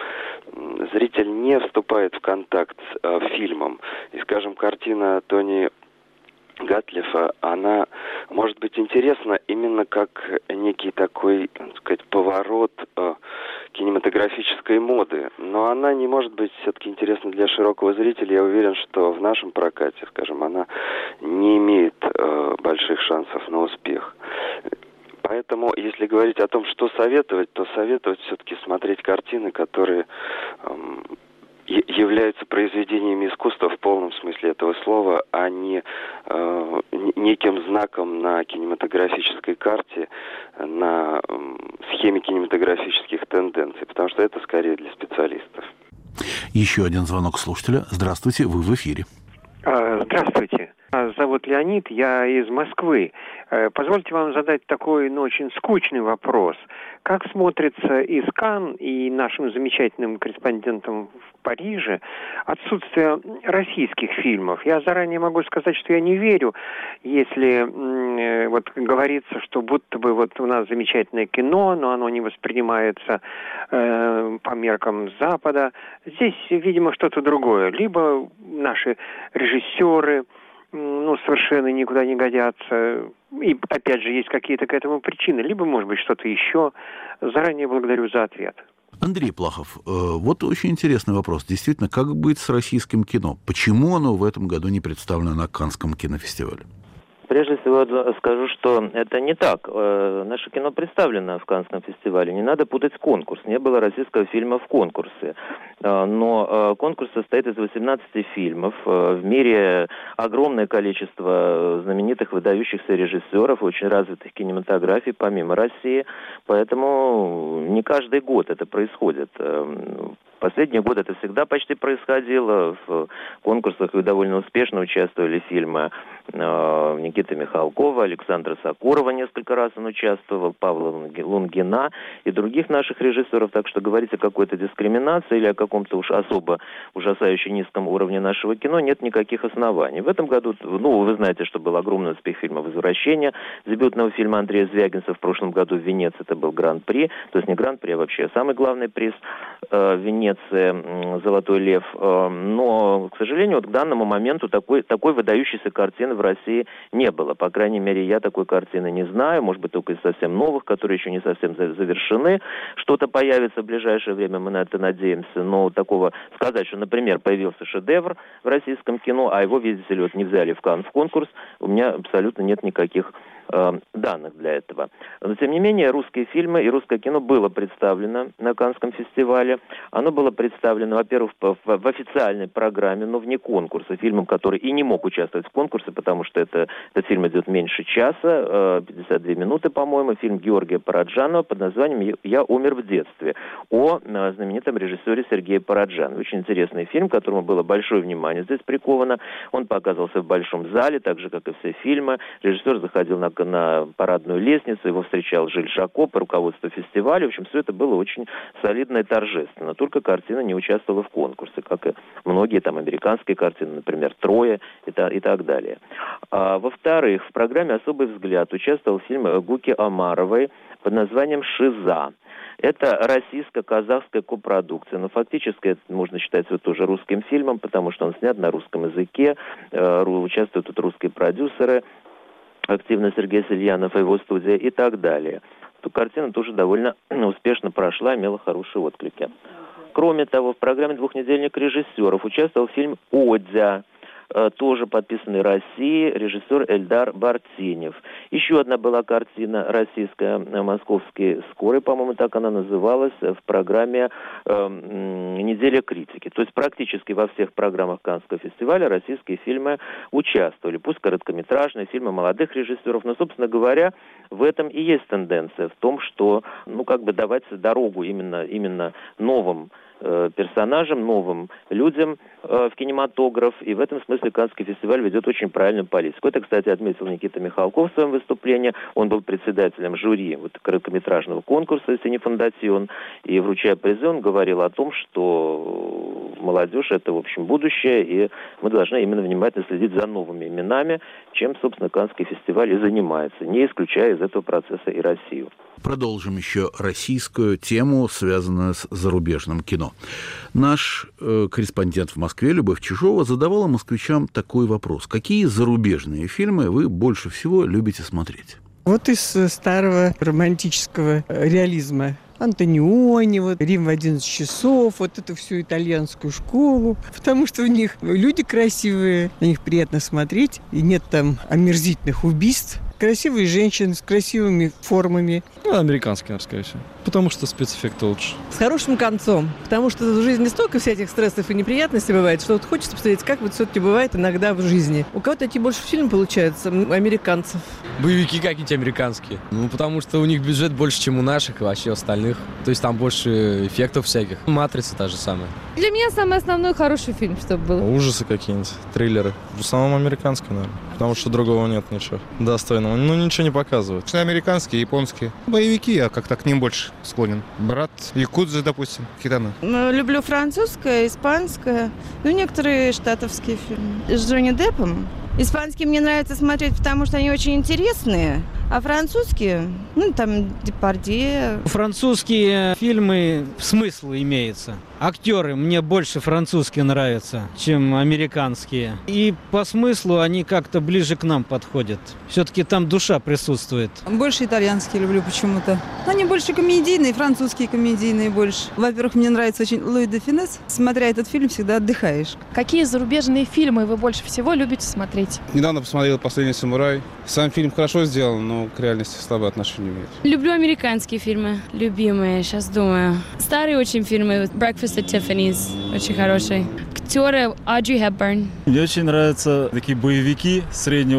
зритель не вступает в контакт с э, фильмом. И, скажем, картина Тони Гатлифа, она может быть интересна именно как некий такой, так сказать, поворот э, кинематографической моды. Но она не может быть все-таки интересна для широкого зрителя. Я уверен, что в нашем прокате, скажем, она не имеет э, больших шансов на успех. Поэтому, если говорить о том, что советовать, то советовать все-таки смотреть картины, которые эм, являются произведениями искусства в полном смысле этого слова, а не э, неким знаком на кинематографической карте, на э, схеме кинематографических тенденций, потому что это скорее для специалистов. Еще один звонок слушателя. Здравствуйте, вы в эфире. Здравствуйте. Зовут Леонид, я из Москвы. Позвольте вам задать такой, ну, очень скучный вопрос. Как смотрится из Канн и нашим замечательным корреспондентам в Париже отсутствие российских фильмов? Я заранее могу сказать, что я не верю, если э, вот говорится, что будто бы вот у нас замечательное кино, но оно не воспринимается э, по меркам Запада. Здесь, видимо, что-то другое. Либо наши режиссеры ну, совершенно никуда не годятся. И, опять же, есть какие-то к этому причины. Либо, может быть, что-то еще. Заранее благодарю за ответ. Андрей Плахов, вот очень интересный вопрос. Действительно, как быть с российским кино? Почему оно в этом году не представлено на Каннском кинофестивале? Прежде всего скажу, что это не так. Наше кино представлено в Каннском фестивале. Не надо путать с конкурсом. Не было российского фильма в конкурсе. Но конкурс состоит из восемнадцати фильмов. В мире огромное количество знаменитых выдающихся режиссеров, очень развитых кинематографий, помимо России. Поэтому не каждый год это происходит. Последние годы это всегда почти происходило. В конкурсах и довольно успешно участвовали фильмы э, Никиты Михалкова, Александра Сокурова несколько раз он участвовал, Павла Лунгина и других наших режиссеров. Так что говорить о какой-то дискриминации или о каком-то уж особо ужасающе низком уровне нашего кино нет никаких оснований. В этом году, ну, вы знаете, что был огромный успех фильма «Возвращение», дебютного фильма Андрея Звягинцева. В прошлом году в Венеции это был гран-при, то есть не гран-при, а вообще самый главный приз э, в Венеции, «Золотой лев». Э, но, к сожалению, вот к данному моменту такой, такой выдающейся картины в России не было. По крайней мере, я такой картины не знаю, может быть, только из совсем новых, которые еще не совсем завершены. Что-то появится в ближайшее время, мы на это надеемся, но такого сказать, что, например, появился шедевр в российском кино, а его, видите ли, вот не взяли в Канн в конкурс, у меня абсолютно нет никаких э, данных для этого. Но, тем не менее, русские фильмы и русское кино было представлено на Каннском фестивале. Оно было представлено, во-первых, в, в, в официальной программе, но вне конкурса, фильмом, который и не мог участвовать в конкурсе, потому что это, этот фильм идет меньше часа, э, пятьдесят две минуты, по-моему, фильм Георгия Параджанова под названием «Я умер в детстве», о э, знаменитом режиссере Сергее Параджанове. Очень интересный фильм, к которому было большое внимание здесь приковано. Он показывался в большом зале, так же, как и все фильмы. Режиссер заходил на, на парадную лестницу, его встречал Жиль Жако по руководству фестиваля. В общем, все это было очень солидно и торжественно. Только картина не участвовала в конкурсе, как и многие там американские картины, например, «Троя» и, та, и так далее. А, во-вторых, в программе «Особый взгляд» участвовал фильм Гуки Омаровой под названием «Шиза». Это российско-казахская копродукция, но фактически это можно считать вот тоже русским фильмом, потому что он снят на русском языке, э, участвуют тут русские продюсеры, активно Сергей Сельянов и его студия и так далее. Эту картина тоже довольно успешно прошла, имела хорошие отклики. Кроме того, в программе «Двухнедельник режиссеров» участвовал фильм «Одя», тоже подписанный Россией, режиссер Эльдар Бартинев. Еще одна была картина российская, «Московские скорые», по-моему, так она называлась, в программе э, «Неделя критики». То есть практически во всех программах Каннского фестиваля российские фильмы участвовали. Пусть короткометражные, фильмы молодых режиссеров, но, собственно говоря, в этом и есть тенденция, в том, что, ну, как бы давать дорогу именно, именно новым персонажам, новым людям э, в кинематограф. И в этом смысле Каннский фестиваль ведет очень правильную политику. Это, кстати, отметил Никита Михалков в своем выступлении. Он был председателем жюри вот, короткометражного конкурса «Синефондацион». И, вручая призы, он говорил о том, что молодежь — это, в общем, будущее, и мы должны именно внимательно следить за новыми именами, чем, собственно, Каннский фестиваль и занимается, не исключая из этого процесса и Россию. Продолжим еще российскую тему, связанную с зарубежным кино. Наш э, корреспондент в Москве Любовь Чижова задавала москвичам такой вопрос. Какие зарубежные фильмы вы больше всего любите смотреть? Вот из старого романтического реализма. Антониони, вот, Рим в одиннадцать часов, вот эту всю итальянскую школу. Потому что у них люди красивые, на них приятно смотреть, и нет там омерзительных убийств. Красивые женщины с красивыми формами. Ну, американский, наверное, скорее всего. Потому что спецэффекты лучше. С хорошим концом. Потому что в жизни столько всяких стрессов и неприятностей бывает, что вот хочется посмотреть, как вот все-таки бывает иногда в жизни. У кого-то такие больше фильмы получаются, у американцев. Боевики какие-нибудь американские. Ну, потому что у них бюджет больше, чем у наших и вообще остальных. То есть там больше эффектов всяких. «Матрица» та же самая. Для меня самый основной хороший фильм, чтобы был. Ужасы какие-нибудь, триллеры. В основном американские, наверное. Потому что другого нет ничего достойного. Ну, ничего не показывают. Американские, японские. Боевики, я как-то к ним больше склонен. «Брат», «Якудза», допустим, китаны. Люблю французское, испанское, ну, некоторые штатовские фильмы. С Джонни Деппом. Испанские мне нравится смотреть, потому что они очень интересные. А французские, ну, там, Депардье. Французские фильмы смысл имеется. Актеры мне больше французские нравятся, чем американские. И по смыслу они как-то ближе к нам подходят. Все-таки там душа присутствует. Больше итальянские люблю почему-то. Они больше комедийные, французские комедийные больше. Во-первых, мне нравится очень Луи де Фюнес. Смотря этот фильм, всегда отдыхаешь. Какие зарубежные фильмы вы больше всего любите смотреть? Недавно посмотрел «Последний самурай». Сам фильм хорошо сделан, но к реальности слабое отношение имеет. Люблю американские фильмы. Любимые, сейчас думаю. Старые очень фильмы. «Breakfast at Tiffany's» очень хороший. Актеры Одри Хепберн. Мне очень нравятся такие боевики среднего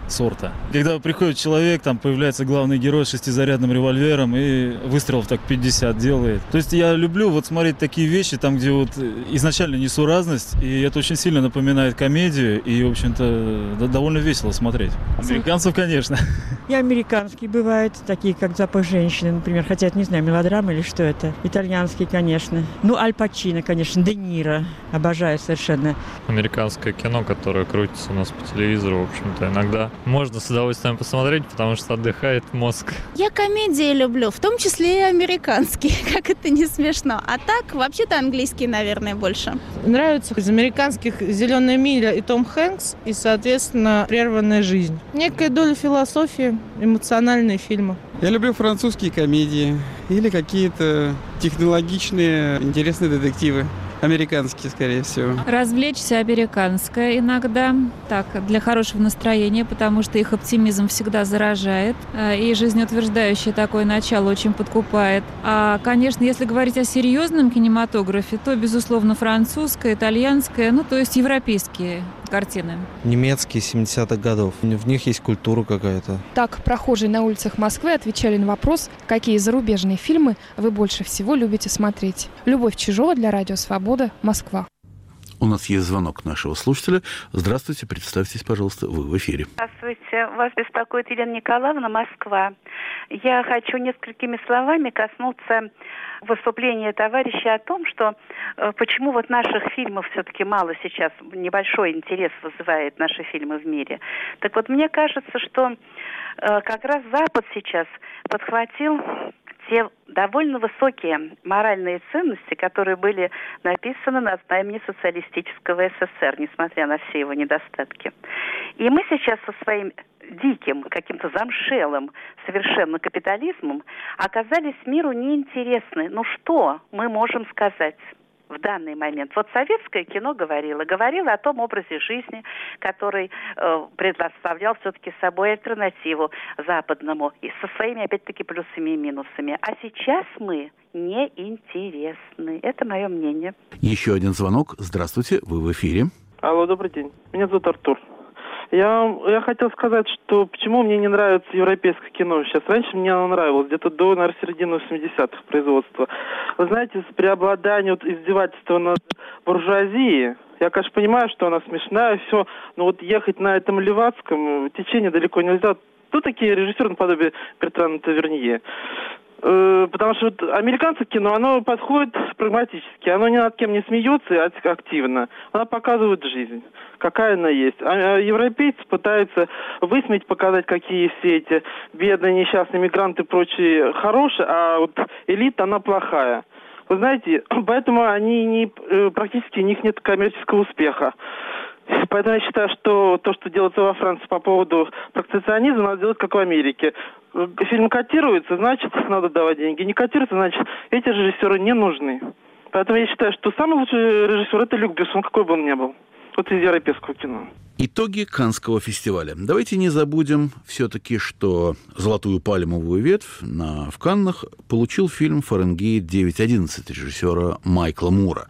сорта. Когда приходит человек, там появляется главный герой с шестизарядным револьвером и выстрелов так пятьдесят делает. То есть я люблю вот смотреть такие вещи, там, где вот изначально несуразность, и это очень сильно напоминает комедию, и, в общем-то, довольно весело смотреть. Американцев, конечно. И американские бывают, такие как «Запах женщины», например, хотя это, не знаю, мелодрама или что это. Итальянские, конечно. Ну, Аль Пачино, конечно, Де Ниро. Обожаю совершенно. Американское кино, которое крутится у нас по телевизору, в общем-то, иногда можно с удовольствием посмотреть, потому что отдыхает мозг. Я комедии люблю, в том числе и американские, как это не смешно. А так, вообще-то английские, наверное, больше. Нравится из американских «Зеленая миля» и Том Хэнкс, и, соответственно, «Прерванная жизнь». Некая доля философии, эмоциональные фильмы. Я люблю французские комедии или какие-то технологичные, интересные детективы. Американские, скорее всего. Развлечься американское иногда, так, для хорошего настроения, потому что их оптимизм всегда заражает, и жизнеутверждающее такое начало очень подкупает. А, конечно, если говорить о серьезном кинематографе, то, безусловно, французское, итальянское, ну, то есть европейские картины. Немецкие семидесятых годов. В них есть культура какая-то. Так, прохожие на улицах Москвы отвечали на вопрос, какие зарубежные фильмы вы больше всего любите смотреть. Любовь Чижова для Радио Свобода, Москва. У нас есть звонок нашего слушателя. Здравствуйте, представьтесь, пожалуйста, вы в эфире. Здравствуйте, вас беспокоит Елена Николаевна, Москва. Я хочу несколькими словами коснуться выступления товарища о том, что э, почему вот наших фильмов все-таки мало сейчас, небольшой интерес вызывает наши фильмы в мире. Так вот, мне кажется, что э, как раз Запад сейчас подхватил те довольно высокие моральные ценности, которые были написаны на знамени социалистического СССР, несмотря на все его недостатки. И мы сейчас со своим диким, каким-то замшелым совершенно капитализмом оказались миру неинтересны. Ну что мы можем сказать в данный момент? Вот советское кино говорило, говорило о том образе жизни, который э, предоставлял все-таки собой альтернативу западному, и со своими, опять-таки, плюсами и минусами. А сейчас мы неинтересны. Это мое мнение. Еще один звонок. Здравствуйте, вы в эфире. Алло, добрый день. Меня зовут Артур. Я, я хотел сказать, что почему мне не нравится европейское кино сейчас. Раньше мне оно нравилось, где-то до, наверное, середины восьмидесятых производства. Вы знаете, с преобладанием вот, издевательства над буржуазией, я, конечно, понимаю, что она смешная, все, но вот ехать на этом левацком течении далеко нельзя. Кто такие режиссеры наподобие Бертрана Тавернье? Потому что вот американское кино, оно подходит прагматически, оно ни над кем не смеется активно, оно показывает жизнь, какая она есть. А европейцы пытаются высмеять, показать, какие все эти бедные, несчастные мигранты и прочие хорошие, а вот элита, она плохая. Вы знаете, поэтому они не, практически у них нет коммерческого успеха. Поэтому я считаю, что то, что делается во Франции по поводу протекционизма, надо делать как в Америке. Фильм котируется, значит, надо давать деньги. Не котируется, значит, эти режиссеры не нужны. Поэтому я считаю, что самый лучший режиссер – это Люк Бессон, какой бы он ни был. Вот из европейского кино. Итоги Каннского фестиваля. Давайте не забудем все-таки, что «Золотую пальмовую ветвь» на, в Каннах получил фильм «Фаренгейт девять одиннадцать» режиссера Майкла Мура.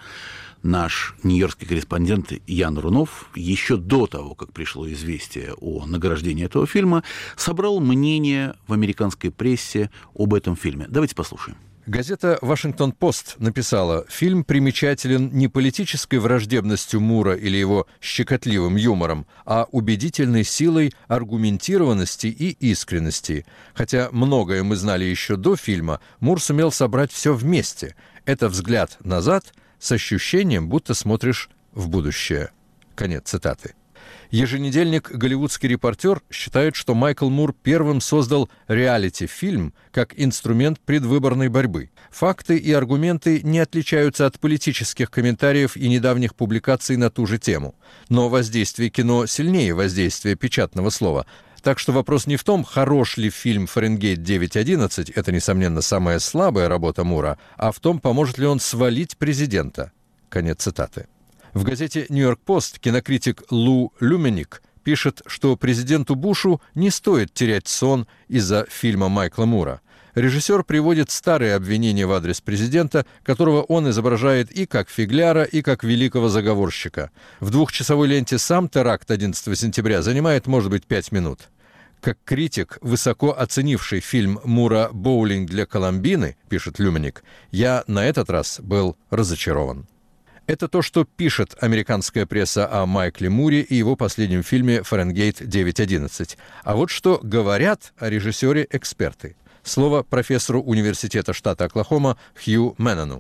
Наш нью-йоркский корреспондент Ян Рунов еще до того, как пришло известие о награждении этого фильма, собрал мнение в американской прессе об этом фильме. Давайте послушаем. Газета «Вашингтон-Пост» написала: «Фильм примечателен не политической враждебностью Мура или его щекотливым юмором, а убедительной силой аргументированности и искренности. Хотя многое мы знали еще до фильма, Мур сумел собрать все вместе. Это взгляд назад с ощущением, будто смотришь в будущее». Конец цитаты. Еженедельник «Голливудский репортер» считает, что Майкл Мур первым создал реалити-фильм как инструмент предвыборной борьбы. Факты и аргументы не отличаются от политических комментариев и недавних публикаций на ту же тему. Но воздействие кино сильнее воздействия печатного слова. Так что вопрос не в том, хорош ли фильм «Фаренгейт девять одиннадцать», это, несомненно, самая слабая работа Мура, а в том, поможет ли он свалить президента. Конец цитаты. В газете «Нью-Йорк-Пост» кинокритик Лу Люменик пишет, что президенту Бушу не стоит терять сон из-за фильма Майкла Мура. Режиссер приводит старые обвинения в адрес президента, которого он изображает и как фигляра, и как великого заговорщика. В двухчасовой ленте сам теракт одиннадцатого сентября занимает, может быть, пять минут. Как критик, высоко оценивший фильм Мура «Боулинг для Коломбины», пишет Люминик, я на этот раз был разочарован. Это то, что пишет американская пресса о Майкле Муре и его последнем фильме «Фаренгейт девять одиннадцать». А вот что говорят о режиссере эксперты. Слово профессору университета штата Оклахома Хью Меннону.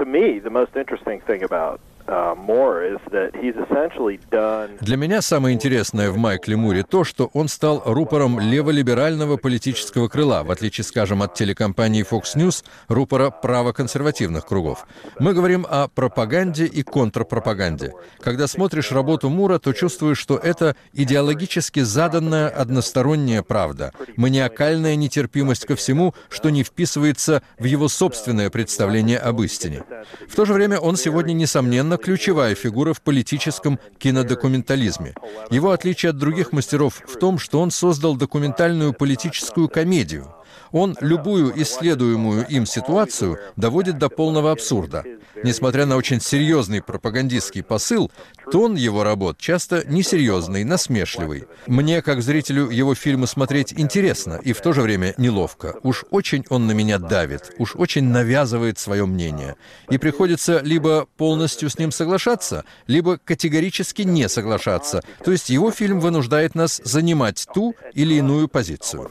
Для меня самое интересное в Майкле Муре то, что он стал рупором леволиберального политического крыла, в отличие, скажем, от телекомпании Fox News, рупора правоконсервативных кругов. Мы говорим о пропаганде и контрпропаганде. Когда смотришь работу Мура, то чувствуешь, что это идеологически заданная односторонняя правда, маниакальная нетерпимость ко всему, что не вписывается в его собственное представление об истине. В то же время он сегодня, несомненно, ключевая фигура в политическом кинодокументализме. Его отличие от других мастеров в том, что он создал документальную политическую комедию. Он любую исследуемую им ситуацию доводит до полного абсурда. Несмотря на очень серьезный пропагандистский посыл, тон его работ часто несерьезный, насмешливый. Мне, как зрителю, его фильмы смотреть интересно и в то же время неловко. Уж очень он на меня давит, уж очень навязывает свое мнение. И приходится либо полностью с ним соглашаться, либо категорически не соглашаться. То есть его фильм вынуждает нас занимать ту или иную позицию.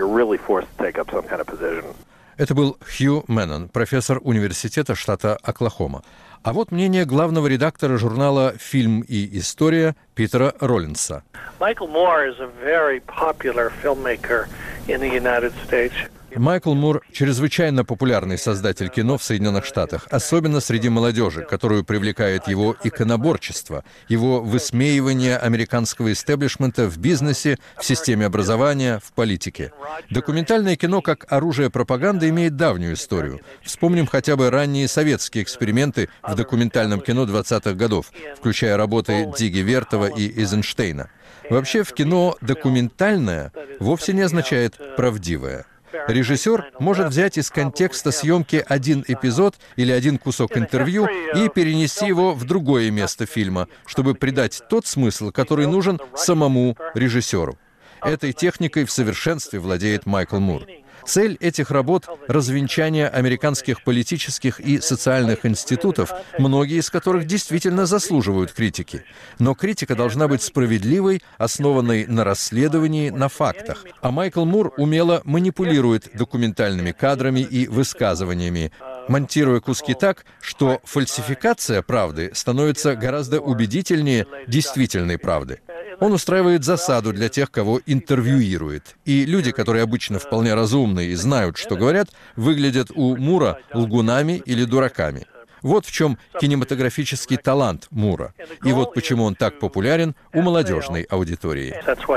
Это был Хью Меннон, профессор университета штата Оклахома. А вот мнение главного редактора журнала «Фильм и история» Питера Роллинса. Michael Moore is a very popular filmmaker in the United States. Майкл Мур – чрезвычайно популярный создатель кино в Соединенных Штатах, особенно среди молодежи, которую привлекает его иконоборчество, его высмеивание американского истеблишмента в бизнесе, в системе образования, в политике. Документальное кино как оружие пропаганды имеет давнюю историю. Вспомним хотя бы ранние советские эксперименты в документальном кино двадцатых годов, включая работы Диги Вертова и Эйзенштейна. Вообще в кино документальное вовсе не означает «правдивое». Режиссер может взять из контекста съемки один эпизод или один кусок интервью и перенести его в другое место фильма, чтобы придать тот смысл, который нужен самому режиссеру. Этой техникой в совершенстве владеет Майкл Мур. Цель этих работ — развенчание американских политических и социальных институтов, многие из которых действительно заслуживают критики. Но критика должна быть справедливой, основанной на расследовании, на фактах. А Майкл Мур умело манипулирует документальными кадрами и высказываниями, монтируя куски так, что фальсификация правды становится гораздо убедительнее действительной правды. Он устраивает засаду для тех, кого интервьюирует. И люди, которые обычно вполне разумны и знают, что говорят, выглядят у Мура лгунами или дураками. Вот в чем кинематографический талант Мура. И вот почему он так популярен у молодежной аудитории.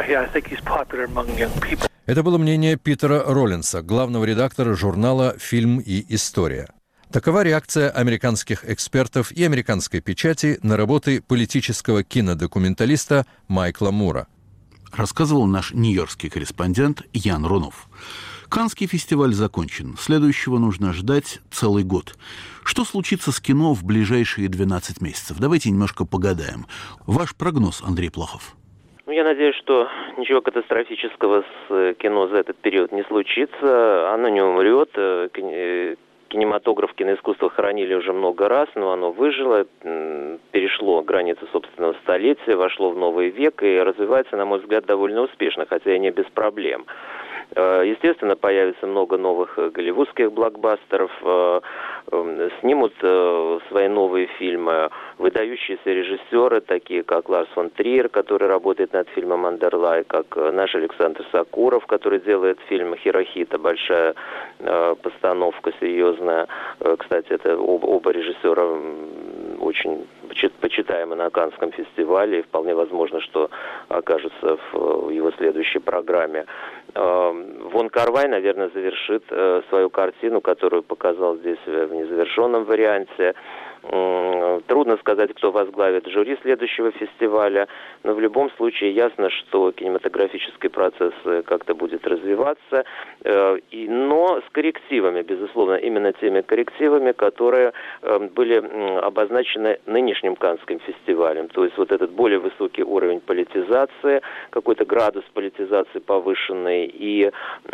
Это было мнение Питера Роллинса, главного редактора журнала «Фильм и история». Такова реакция американских экспертов и американской печати на работы политического кинодокументалиста Майкла Мура. Рассказывал наш нью-йоркский корреспондент Ян Рунов. Каннский фестиваль закончен. Следующего нужно ждать целый год. Что случится с кино в ближайшие двенадцать месяцев? Давайте немножко погадаем. Ваш прогноз, Андрей Плохов. Ну, я надеюсь, что ничего катастрофического с кино за этот период не случится. Оно не умрет. Кинематограф, киноискусство хоронили уже много раз, но оно выжило, перешло границы собственного столетия, вошло в новый век и развивается, на мой взгляд, довольно успешно, хотя и не без проблем. Естественно, появится много новых голливудских блокбастеров, снимут свои новые фильмы выдающиеся режиссеры, такие как Ларс фон Триер, который работает над фильмом «Андерлай», как наш Александр Сакуров, который делает фильм «Хирохита», большая постановка, серьезная. Кстати, это оба, оба режиссера очень почитаемы на Каннском фестивале, и вполне возможно, что окажутся в его следующей программе. Вон Кар-вай, наверное, завершит свою картину, которую показал здесь в незавершенном варианте. Трудно сказать, кто возглавит жюри следующего фестиваля, но в любом случае ясно, что кинематографический процесс как-то будет развиваться, но с коррективами, безусловно, именно теми коррективами, которые были обозначены нынешним Каннским фестивалем. То есть вот этот более высокий уровень политизации, какой-то градус политизации повышенный и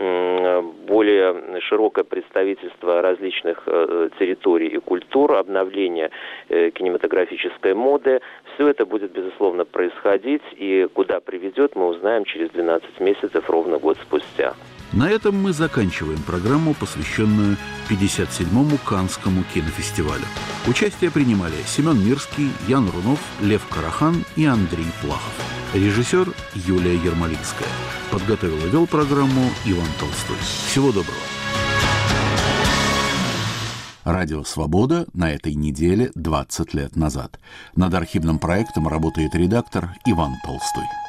более широкое представительство различных территорий и культур, обновление кинематографической моды. Все это будет, безусловно, происходить, и куда приведет, мы узнаем через двенадцать месяцев, ровно год спустя. На этом мы заканчиваем программу, посвященную пятьдесят седьмому Каннскому кинофестивалю. Участие принимали Семен Мирский, Ян Рунов, Лев Карахан и Андрей Плахов. Режиссер Юлия Ермолинская. Подготовил и вел программу Иван Толстой. Всего доброго. Радио «Свобода» на этой неделе двадцать лет назад. Над архивным проектом работает редактор Иван Толстой.